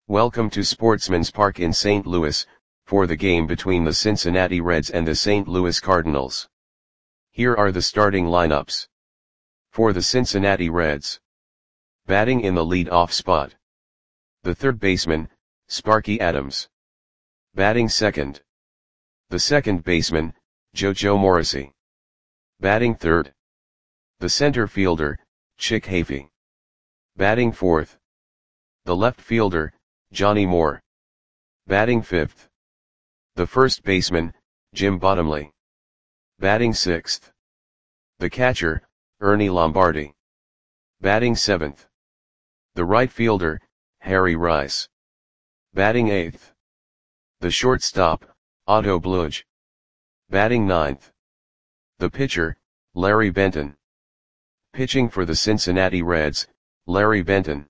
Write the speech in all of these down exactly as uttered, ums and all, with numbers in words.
Welcome to Sportsman's Park in Saint Louis, for the game between the Cincinnati Reds and the Saint Louis Cardinals. Here are the starting lineups. For the Cincinnati Reds. Batting in the lead-off spot. The third baseman, Sparky Adams. Batting second. The second baseman, JoJo Morrissey. Batting third. The center fielder, Chick Hafey. Batting fourth. The left fielder, Johnny Moore. Batting fifth. The first baseman, Jim Bottomley. Batting sixth. The catcher, Ernie Lombardi. Batting seventh. The right fielder, Harry Rice. Batting eighth. The shortstop, Otto Bludge. Batting ninth. The pitcher, Larry Benton. Pitching for the Cincinnati Reds, Larry Benton.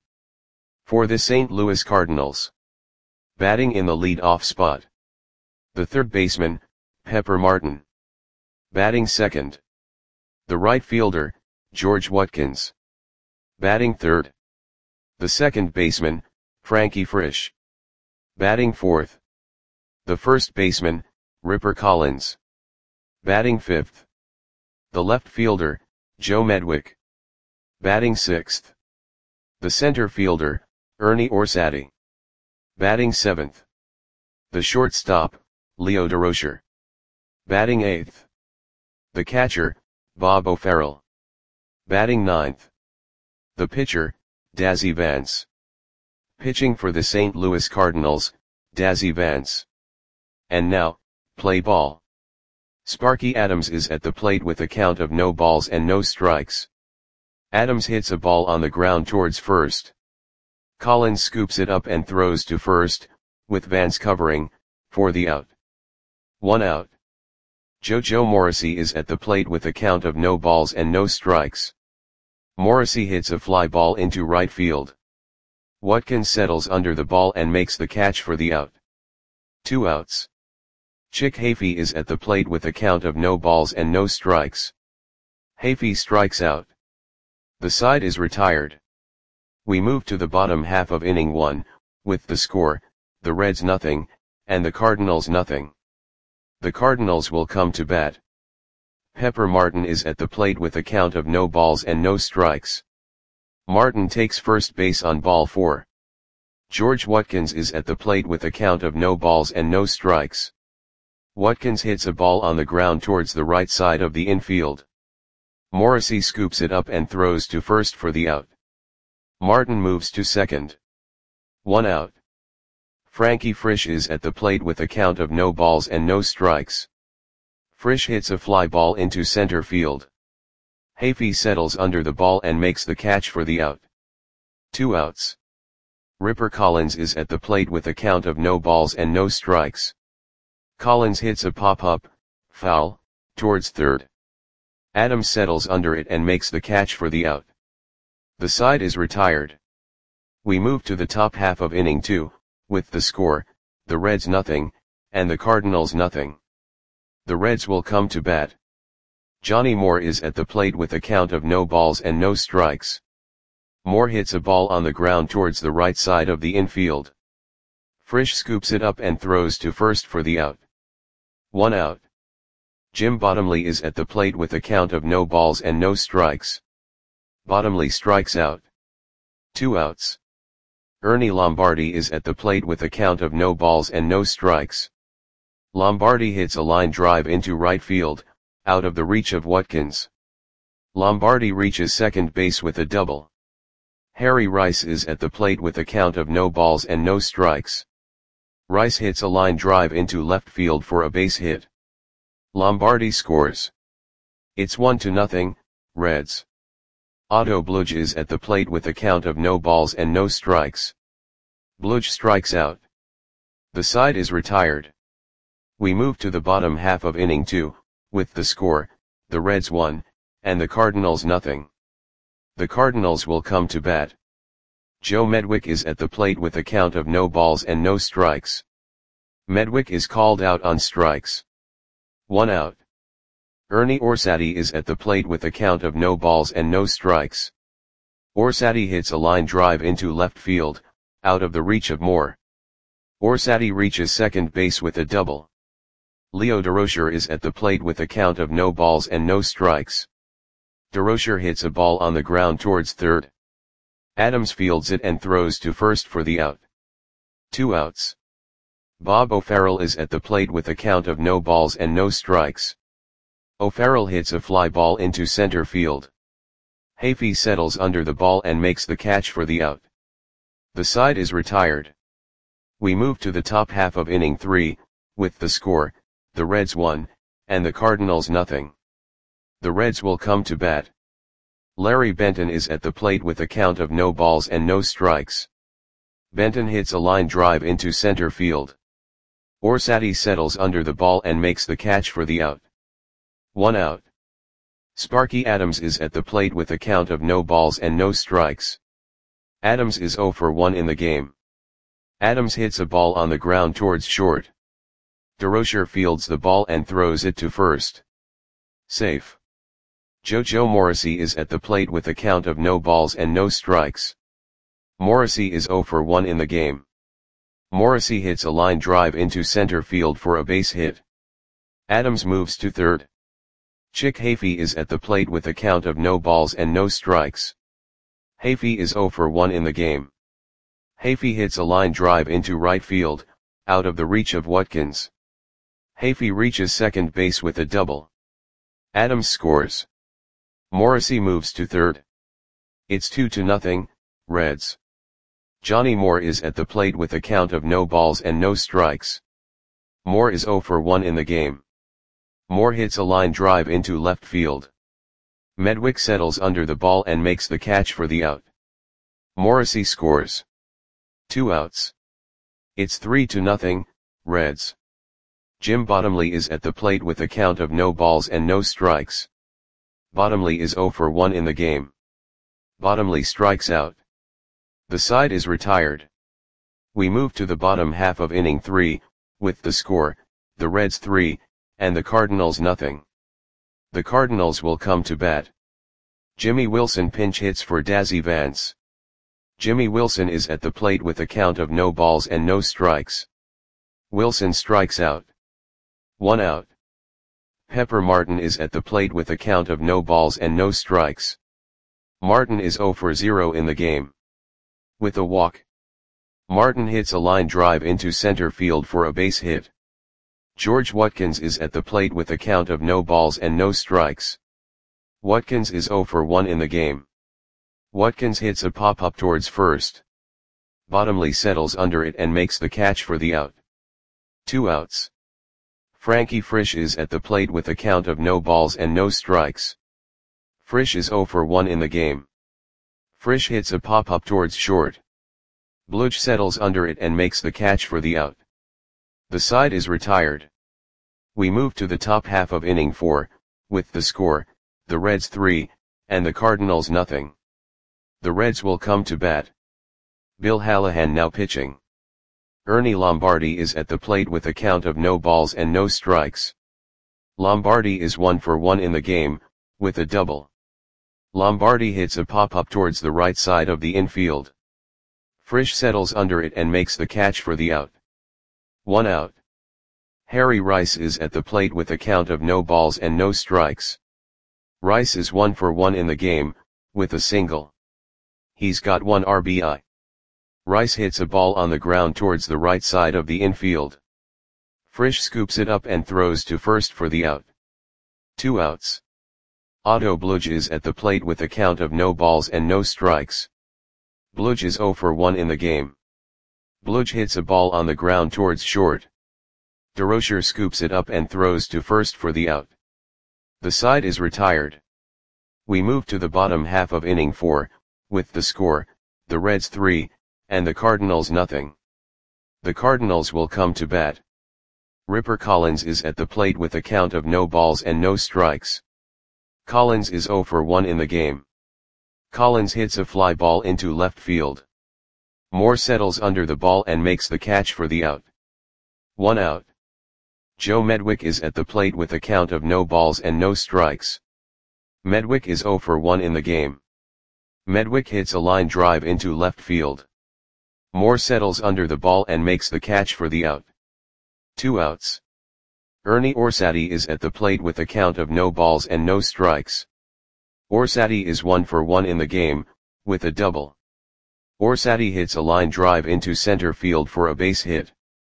For the Saint Louis Cardinals. Batting in the lead-off spot. The third baseman, Pepper Martin. Batting second. The right fielder, George Watkins. Batting third. The second baseman, Frankie Frisch. Batting fourth. The first baseman, Ripper Collins. Batting fifth. The left fielder, Joe Medwick. Batting sixth. The center fielder, Ernie Orsatti. Batting seventh. The shortstop, Leo Durocher. Batting eighth. The catcher, Bob O'Farrell. Batting ninth. The pitcher, Dazzy Vance. Pitching for the Saint Louis Cardinals, Dazzy Vance. And now, play ball. Sparky Adams is at the plate with a count of no balls and no strikes. Adams hits a ball on the ground towards first. Collins scoops it up and throws to first, with Vance covering, for the out. One out. JoJo Morrissey is at the plate with a count of no balls and no strikes. Morrissey hits a fly ball into right field. Watkins settles under the ball and makes the catch for the out. Two outs. Chick Hafey is at the plate with a count of no balls and no strikes. Hafey strikes out. The side is retired. We move to the bottom half of inning one, with the score, the Reds nothing, and the Cardinals nothing. The Cardinals will come to bat. Pepper Martin is at the plate with a count of no balls and no strikes. Martin takes first base on ball four. George Watkins is at the plate with a count of no balls and no strikes. Watkins hits a ball on the ground towards the right side of the infield. Morrissey scoops it up and throws to first for the out. Martin moves to second. One out. Frankie Frisch is at the plate with a count of no balls and no strikes. Frisch hits a fly ball into center field. Hafey settles under the ball and makes the catch for the out. Two outs. Ripper Collins is at the plate with a count of no balls and no strikes. Collins hits a pop-up, foul, towards third. Adams settles under it and makes the catch for the out. The side is retired. We move to the top half of inning two, with the score, the Reds nothing, and the Cardinals nothing. The Reds will come to bat. Johnny Moore is at the plate with a count of no balls and no strikes. Moore hits a ball on the ground towards the right side of the infield. Frisch scoops it up and throws to first for the out. One out. Jim Bottomley is at the plate with a count of no balls and no strikes. Bottomley strikes out. Two outs. Ernie Lombardi is at the plate with a count of no balls and no strikes. Lombardi hits a line drive into right field, out of the reach of Watkins. Lombardi reaches second base with a double. Harry Rice is at the plate with a count of no balls and no strikes. Rice hits a line drive into left field for a base hit. Lombardi scores. It's one to nothing, Reds. Otto Bludge is at the plate with a count of no balls and no strikes. Bludge strikes out. The side is retired. We move to the bottom half of inning two, with the score, the Reds one, and the Cardinals nothing. The Cardinals will come to bat. Joe Medwick is at the plate with a count of no balls and no strikes. Medwick is called out on strikes. One out. Ernie Orsatti is at the plate with a count of no balls and no strikes. Orsatti hits a line drive into left field, out of the reach of Moore. Orsatti reaches second base with a double. Leo Durocher is at the plate with a count of no balls and no strikes. Durocher hits a ball on the ground towards third. Adams fields it and throws to first for the out. Two outs. Bob O'Farrell is at the plate with a count of no balls and no strikes. O'Farrell hits a fly ball into center field. Hafey settles under the ball and makes the catch for the out. The side is retired. We move to the top half of inning three, with the score, the Reds one, and the Cardinals nothing. The Reds will come to bat. Larry Benton is at the plate with a count of no balls and no strikes. Benton hits a line drive into center field. Orsatti settles under the ball and makes the catch for the out. One out. Sparky Adams is at the plate with a count of no balls and no strikes. Adams is oh for one in the game. Adams hits a ball on the ground towards short. Durocher fields the ball and throws it to first. Safe. JoJo Morrissey is at the plate with a count of no balls and no strikes. Morrissey is oh for one in the game. Morrissey hits a line drive into center field for a base hit. Adams moves to third. Chick Hafey is at the plate with a count of no balls and no strikes. Hafey is oh for one in the game. Hafey hits a line drive into right field, out of the reach of Watkins. Hafey reaches second base with a double. Adams scores. Morrissey moves to third. It's two to nothing, Reds. Johnny Moore is at the plate with a count of no balls and no strikes. Moore is oh for one in the game. Moore hits a line drive into left field. Medwick settles under the ball and makes the catch for the out. Morrissey scores. Two outs. It's three to nothing, Reds. Jim Bottomley is at the plate with a count of no balls and no strikes. Bottomley is oh for one in the game. Bottomley strikes out. The side is retired. We move to the bottom half of inning three, with the score, the Reds three, and the Cardinals nothing. The Cardinals will come to bat. Jimmy Wilson pinch hits for Dazzy Vance. Jimmy Wilson is at the plate with a count of no balls and no strikes. Wilson strikes out. One out. Pepper Martin is at the plate with a count of no balls and no strikes. Martin is oh for zero in the game. With a walk. Martin hits a line drive into center field for a base hit. George Watkins is at the plate with a count of no balls and no strikes. Watkins is oh for one in the game. Watkins hits a pop-up towards first. Bottomley settles under it and makes the catch for the out. Two outs. Frankie Frisch is at the plate with a count of no balls and no strikes. Frisch is oh for one in the game. Frisch hits a pop-up towards short. Bluch settles under it and makes the catch for the out. The side is retired. We move to the top half of inning four, with the score, the Reds three, and the Cardinals nothing. The Reds will come to bat. Bill Hallahan now pitching. Ernie Lombardi is at the plate with a count of no balls and no strikes. Lombardi is one for one in the game, with a double. Lombardi hits a pop-up towards the right side of the infield. Frisch settles under it and makes the catch for the out. One out. Harry Rice is at the plate with a count of no balls and no strikes. Rice is one for one in the game, with a single. He's got one R B I. Rice hits a ball on the ground towards the right side of the infield. Frisch scoops it up and throws to first for the out. Two outs. Otto Bluch is at the plate with a count of no balls and no strikes. Bluch is oh for one in the game. Bluch hits a ball on the ground towards short. Durocher scoops it up and throws to first for the out. The side is retired. We move to the bottom half of inning four, with the score, the Reds three, and the Cardinals nothing. The Cardinals will come to bat. Ripper Collins is at the plate with a count of no balls and no strikes. Collins is oh for one in the game. Collins hits a fly ball into left field. Moore settles under the ball and makes the catch for the out. One out. Joe Medwick is at the plate with a count of no balls and no strikes. Medwick is oh for one in the game. Medwick hits a line drive into left field. Moore settles under the ball and makes the catch for the out. Two outs. Ernie Orsatti is at the plate with a count of no balls and no strikes. Orsatti is one for one in the game, with a double. Orsatti hits a line drive into center field for a base hit.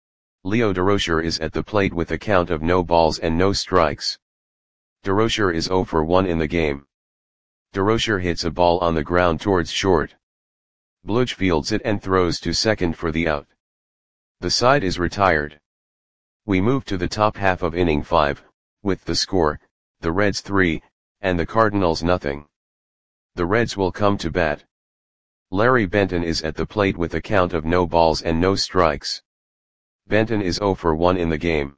Leo Durocher is at the plate with a count of no balls and no strikes. Durocher is zero for one in the game. Durocher hits a ball on the ground towards short. Bludge fields it and throws to second for the out. The side is retired. We move to the top half of inning five, with the score, the Reds three, and the Cardinals nothing. The Reds will come to bat. Larry Benton is at the plate with a count of no balls and no strikes. Benton is zero for one in the game.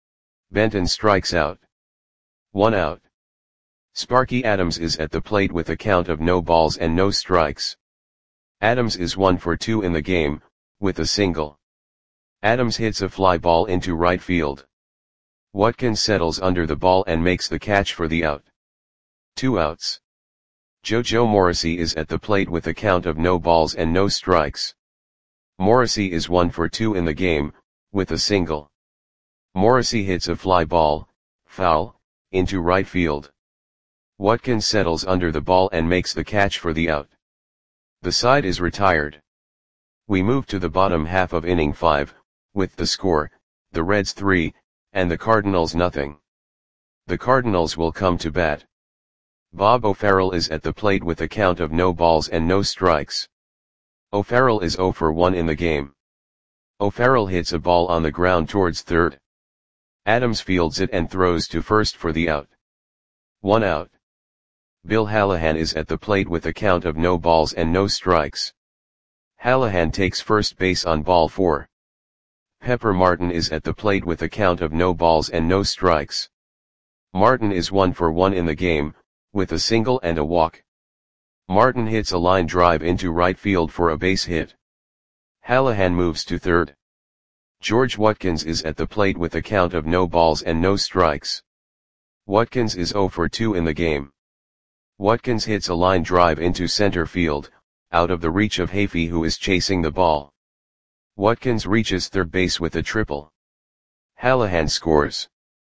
Benton strikes out. One out. Sparky Adams is at the plate with a count of no balls and no strikes. Adams is one for two in the game, with a single. Adams hits a fly ball into right field. Watkins settles under the ball and makes the catch for the out. Two outs. JoJo Morrissey is at the plate with a count of no balls and no strikes. Morrissey is one for two in the game, with a single. Morrissey hits a fly ball, foul, into right field. Watkins settles under the ball and makes the catch for the out. The side is retired. We move to the bottom half of inning five, with the score, the Reds three, and the Cardinals nothing. The Cardinals will come to bat. Bob O'Farrell is at the plate with a count of no balls and no strikes. O'Farrell is zero for one in the game. O'Farrell hits a ball on the ground towards third. Adams fields it and throws to first for the out. One out. Bill Hallahan is at the plate with a count of no balls and no strikes. Hallahan takes first base on ball four. Pepper Martin is at the plate with a count of no balls and no strikes. Martin is one for one in the game, with a single and a walk. Martin hits a line drive into right field for a base hit. Hallahan moves to third. George Watkins is at the plate with a count of no balls and no strikes. Watkins is zero for two in the game. Watkins hits a line drive into center field, out of the reach of Hafey, who is chasing the ball. Watkins reaches third base with a triple. Hallahan scores.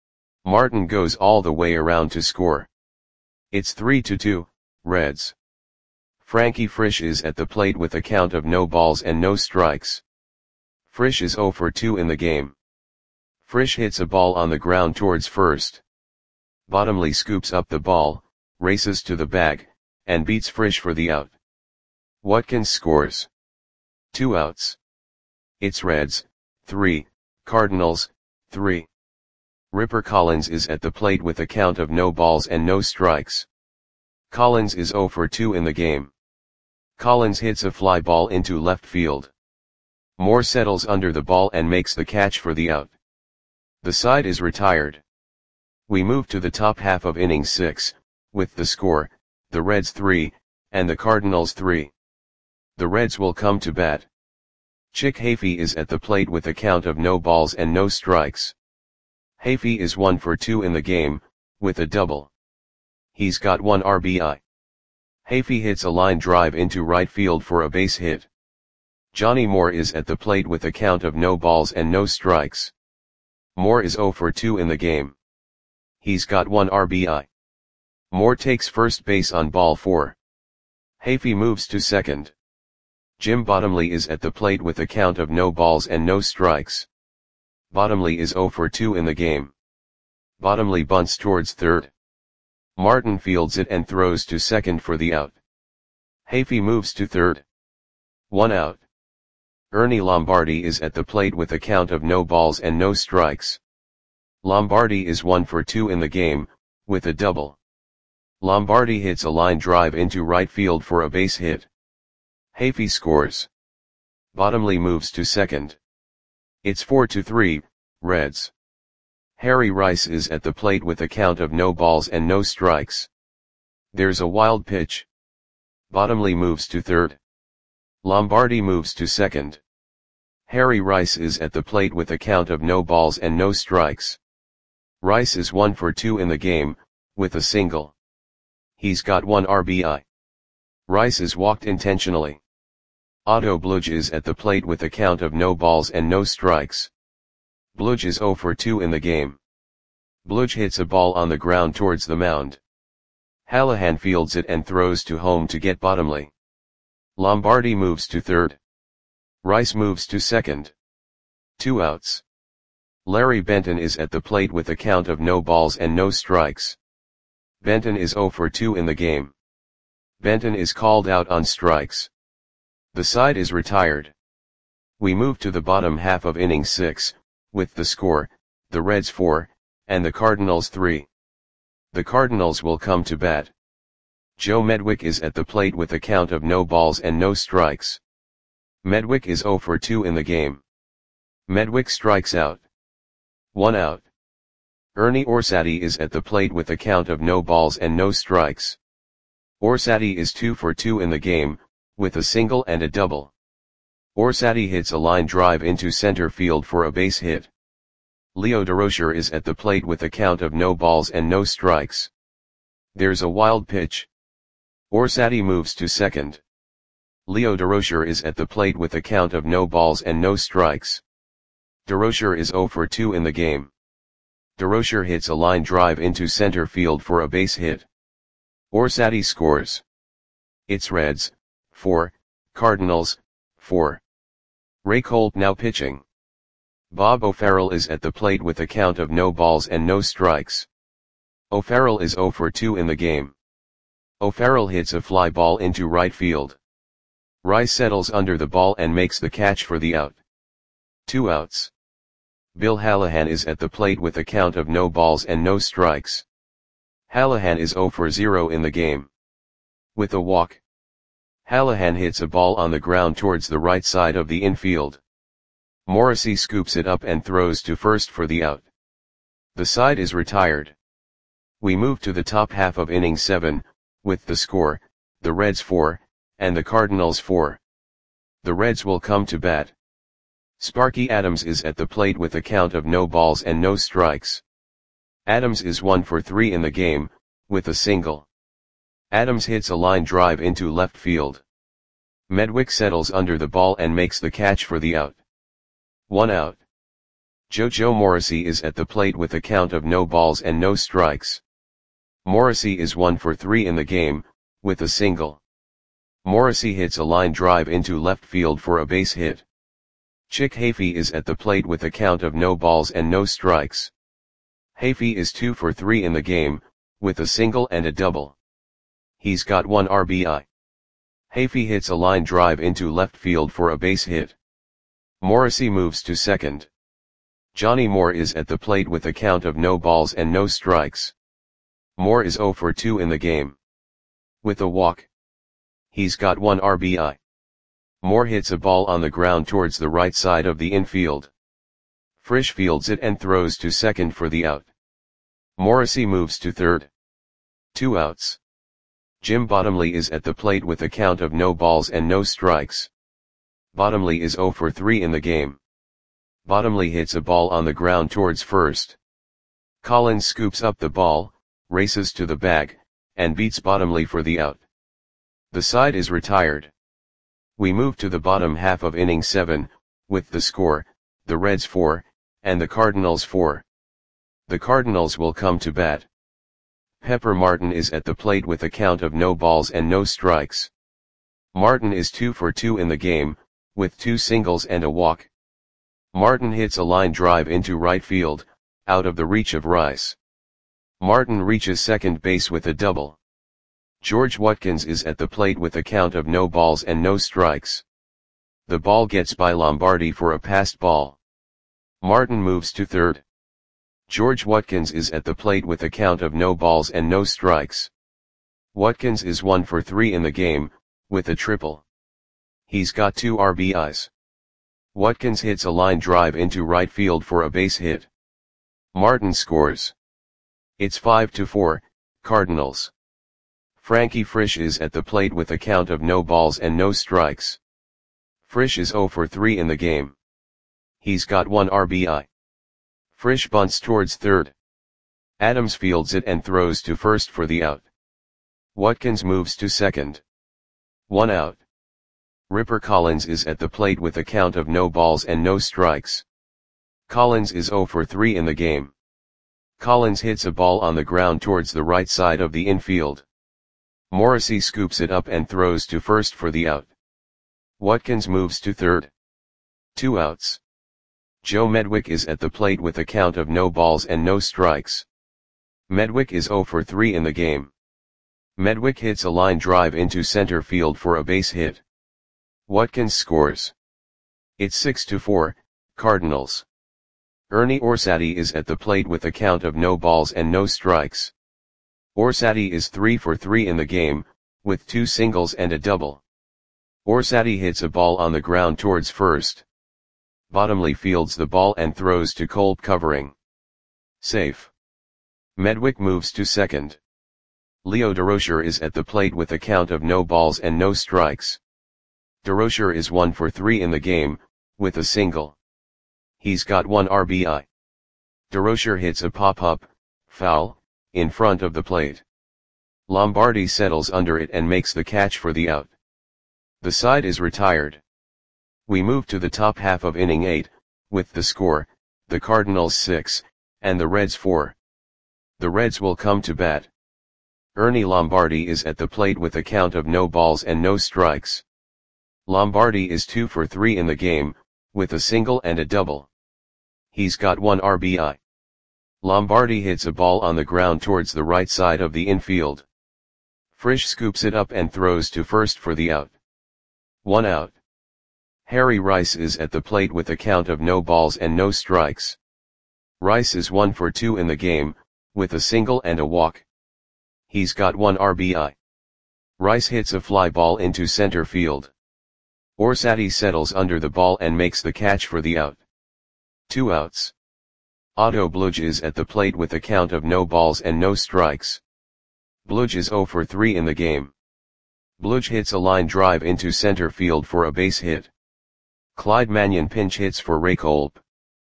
Martin goes all the way around to score. It's three to two, Reds. Frankie Frisch is at the plate with a count of no balls and no strikes. Frisch is zero for two in the game. Frisch hits a ball on the ground towards first. Bottomley scoops up the ball, races to the bag, and beats Frisch for the out. Watkins scores. Two outs. It's Reds, three, Cardinals, three. Ripper Collins is at the plate with a count of no balls and no strikes. Collins is zero for two in the game. Collins hits a fly ball into left field. Moore settles under the ball and makes the catch for the out. The side is retired. We move to the top half of inning six, with the score, the Reds three, and the Cardinals three. The Reds will come to bat. Chick Hafey is at the plate with a count of no balls and no strikes. Hafey is one for two in the game, with a double. He's got one R B I. Hafey hits a line drive into right field for a base hit. Johnny Moore is at the plate with a count of no balls and no strikes. Moore is zero for two in the game. He's got one R B I. Moore takes first base on ball four. Hafey moves to second. Jim Bottomley is at the plate with a count of no balls and no strikes. Bottomley is zero for two in the game. Bottomley bunts towards third. Martin fields it and throws to second for the out. Hafey moves to third. One out. Ernie Lombardi is at the plate with a count of no balls and no strikes. Lombardi is one for two in the game, with a double. Lombardi hits a line drive into right field for a base hit. Hafey scores. Bottomley moves to second. It's four to three, Reds. Harry Rice is at the plate with a count of no balls and no strikes. There's a wild pitch. Bottomley moves to third. Lombardi moves to second. Harry Rice is at the plate with a count of no balls and no strikes. Rice is one for two in the game, with a single. He's got one R B I. Rice is walked intentionally. Otto Bludge is at the plate with a count of no balls and no strikes. Bludge is zero for two in the game. Bludge hits a ball on the ground towards the mound. Hallahan fields it and throws to home to get Bottomley. Lombardi moves to third. Rice moves to second. Two outs. Larry Benton is at the plate with a count of no balls and no strikes. Benton is zero for two in the game. Benton is called out on strikes. The side is retired. We move to the bottom half of inning six, with the score, the Reds four, and the Cardinals three. The Cardinals will come to bat. Joe Medwick is at the plate with a count of no balls and no strikes. Medwick is zero for two in the game. Medwick strikes out. One out. Ernie Orsatti is at the plate with a count of no balls and no strikes. Orsatti is two for two in the game, with a single and a double. Orsatti hits a line drive into center field for a base hit. Leo Durocher is at the plate with a count of no balls and no strikes. There's a wild pitch. Orsatti moves to second. Leo Durocher is at the plate with a count of no balls and no strikes. Durocher is zero for two in the game. Durocher hits a line drive into center field for a base hit. Orsatti scores. It's Reds, four, Cardinals, four. Ray Colt now pitching. Bob O'Farrell is at the plate with a count of no balls and no strikes. O'Farrell is zero for two in the game. O'Farrell hits a fly ball into right field. Rice settles under the ball and makes the catch for the out. Two outs. Bill Hallahan is at the plate with a count of no balls and no strikes. Hallahan is zero for zero in the game. With a walk. Hallahan hits a ball on the ground towards the right side of the infield. Morrissey scoops it up and throws to first for the out. The side is retired. We move to the top half of inning seven, with the score, the Reds four, and the Cardinals four. The Reds will come to bat. Sparky Adams is at the plate with a count of no balls and no strikes. Adams is one for three in the game, with a single. Adams hits a line drive into left field. Medwick settles under the ball and makes the catch for the out. One out. JoJo Morrissey is at the plate with a count of no balls and no strikes. Morrissey is one for three in the game, with a single. Morrissey hits a line drive into left field for a base hit. Chick Hafey is at the plate with a count of no balls and no strikes. Hafey is two for three in the game, with a single and a double. He's got one R B I. Hafey hits a line drive into left field for a base hit. Morrissey moves to second. Johnny Moore is at the plate with a count of no balls and no strikes. Moore is zero for two in the game. With a walk. He's got one R B I. Moore hits a ball on the ground towards the right side of the infield. Frisch fields it and throws to second for the out. Morrissey moves to third. Two outs. Jim Bottomley is at the plate with a count of no balls and no strikes. Bottomley is zero for three in the game. Bottomley hits a ball on the ground towards first. Collins scoops up the ball, races to the bag, and beats Bottomley for the out. The side is retired. We move to the bottom half of inning seven, with the score, the Reds four, and the Cardinals four. The Cardinals will come to bat. Pepper Martin is at the plate with a count of no balls and no strikes. Martin is two for two in the game, with two singles and a walk. Martin hits a line drive into right field, out of the reach of Rice. Martin reaches second base with a double. George Watkins is at the plate with a count of no balls and no strikes. The ball gets by Lombardi for a passed ball. Martin moves to third. George Watkins is at the plate with a count of no balls and no strikes. Watkins is one for three in the game, with a triple. He's got two R B Is. Watkins hits a line drive into right field for a base hit. Martin scores. It's five to four, Cardinals. Frankie Frisch is at the plate with a count of no balls and no strikes. Frisch is zero for three in the game. He's got one R B I. Frisch bunts towards third. Adams fields it and throws to first for the out. Watkins moves to second. One out. Ripper Collins is at the plate with a count of no balls and no strikes. Collins is zero for three in the game. Collins hits a ball on the ground towards the right side of the infield. Morrissey scoops it up and throws to first for the out. Watkins moves to third. Two outs. Joe Medwick is at the plate with a count of no balls and no strikes. Medwick is zero for three in the game. Medwick hits a line drive into center field for a base hit. Watkins scores. It's six to four, Cardinals. Ernie Orsatti is at the plate with a count of no balls and no strikes. Orsatti is three for three in the game, with two singles and a double. Orsatti hits a ball on the ground towards first. Bottomley fields the ball and throws to Kolb covering. Safe. Medwick moves to second. Leo Durocher is at the plate with a count of no balls and no strikes. Durocher is one for three in the game, with a single. He's got one R B I. Durocher hits a pop-up, foul, in front of the plate. Lombardi settles under it and makes the catch for the out. The side is retired. We move to the top half of inning eight, with the score, the Cardinals six, and the Reds four. The Reds will come to bat. Ernie Lombardi is at the plate with a count of no balls and no strikes. Lombardi is two for three in the game, with a single and a double. He's got one R B I. Lombardi hits a ball on the ground towards the right side of the infield. Frisch scoops it up and throws to first for the out. One out. Harry Rice is at the plate with a count of no balls and no strikes. Rice is one for two in the game, with a single and a walk. He's got one R B I. Rice hits a fly ball into center field. Orsatti settles under the ball and makes the catch for the out. Two outs. Otto Bludge is at the plate with a count of no balls and no strikes. Bludge is zero for three in the game. Bludge hits a line drive into center field for a base hit. Clyde Mannion pinch hits for Ray Kolb.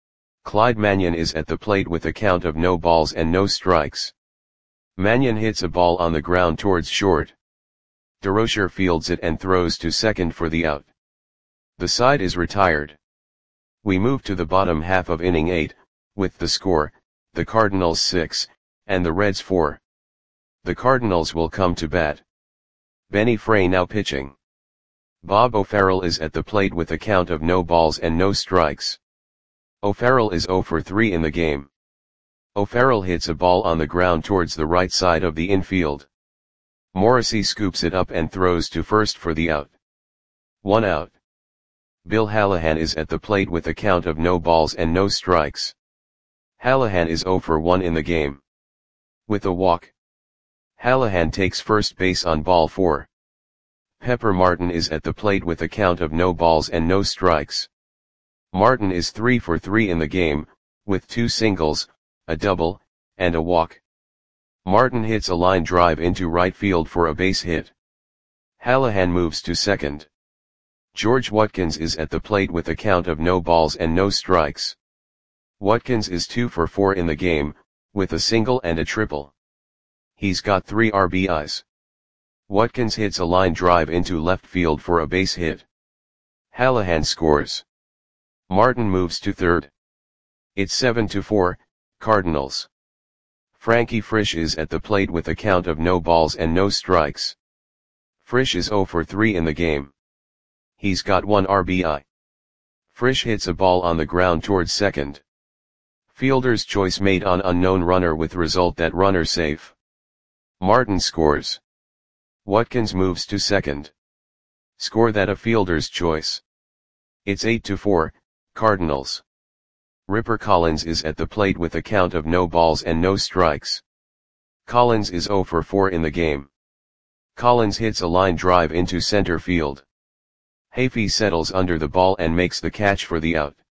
Clyde Mannion is at the plate with a count of no balls and no strikes. Mannion hits a ball on the ground towards short. Durocher fields it and throws to second for the out. The side is retired. We move to the bottom half of inning eight, with the score, the Cardinals six, and the Reds four. The Cardinals will come to bat. Benny Frey now pitching. Bob O'Farrell is at the plate with a count of no balls and no strikes. O'Farrell is zero for three in the game. O'Farrell hits a ball on the ground towards the right side of the infield. Morrissey scoops it up and throws to first for the out. One out. Bill Hallahan is at the plate with a count of no balls and no strikes. Hallahan is zero for one in the game. With a walk. Hallahan takes first base on ball four. Pepper Martin is at the plate with a count of no balls and no strikes. Martin is three for three in the game, with two singles, a double, and a walk. Martin hits a line drive into right field for a base hit. Hallahan moves to second. George Watkins is at the plate with a count of no balls and no strikes. Watkins is two for four in the game, with a single and a triple. He's got three R B Is. Watkins hits a line drive into left field for a base hit. Hallahan scores. Martin moves to third. It's seven to four, Cardinals. Frankie Frisch is at the plate with a count of no balls and no strikes. Frisch is zero for three in the game. He's got one R B I. Frisch hits a ball on the ground towards second. Fielder's choice made on unknown runner with result that runner safe. Martin scores. Watkins moves to second. Score that a fielder's choice. It's eight to four, Cardinals. Ripper Collins is at the plate with a count of no balls and no strikes. Collins is zero for four in the game. Collins hits a line drive into center field. Hafey settles under the ball and makes the catch for the out.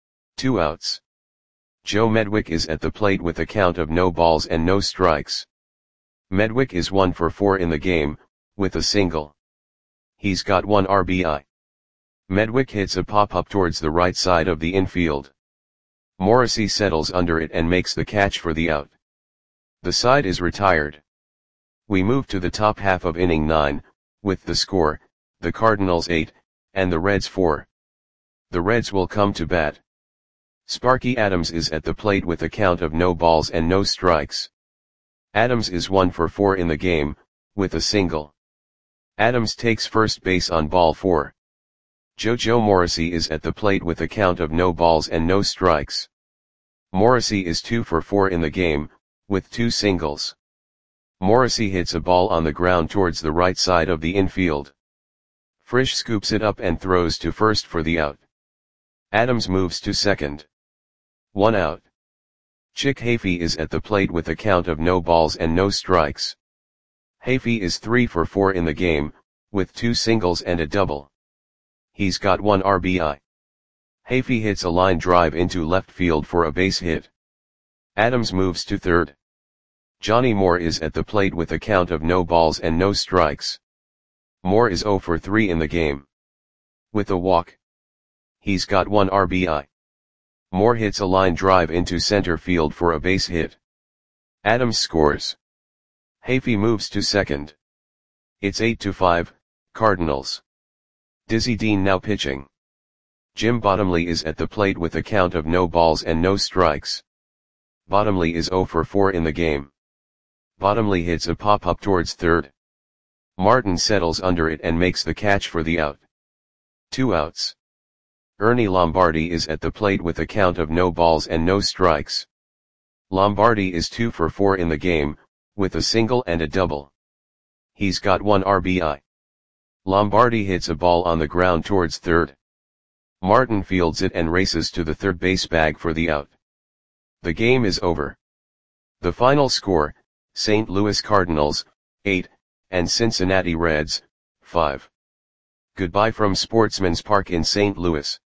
Two outs. Joe Medwick is at the plate with a count of no balls and no strikes. Medwick is one for four in the game, with a single. He's got one R B I. Medwick hits a pop-up towards the right side of the infield. Morrissey settles under it and makes the catch for the out. The side is retired. We move to the top half of inning nine, with the score, the Cardinals eight, and the Reds four. The Reds will come to bat. Sparky Adams is at the plate with a count of no balls and no strikes. Adams is one for four in the game, with a single. Adams takes first base on ball four. JoJo Morrissey is at the plate with a count of no balls and no strikes. Morrissey is two for four in the game, with two singles. Morrissey hits a ball on the ground towards the right side of the infield. Frisch scoops it up and throws to first for the out. Adams moves to second. One out. Chick Hafey is at the plate with a count of no balls and no strikes. Hafey is three for four in the game, with two singles and a double. He's got one R B I. Hafey hits a line drive into left field for a base hit. Adams moves to third. Johnny Moore is at the plate with a count of no balls and no strikes. Moore is zero for three in the game. With a walk. He's got one R B I. Moore hits a line drive into center field for a base hit. Adams scores. Hafey moves to second. It's eight to five, Cardinals. Dizzy Dean now pitching. Jim Bottomley is at the plate with a count of no balls and no strikes. Bottomley is zero for four in the game. Bottomley hits a pop-up towards third. Martin settles under it and makes the catch for the out. Two outs. Ernie Lombardi is at the plate with a count of no balls and no strikes. Lombardi is two for four in the game, with a single and a double. He's got one R B I. Lombardi hits a ball on the ground towards third. Martin fields it and races to the third base bag for the out. The game is over. The final score, Saint Louis Cardinals, eight, and Cincinnati Reds, five. Goodbye from Sportsman's Park in Saint Louis.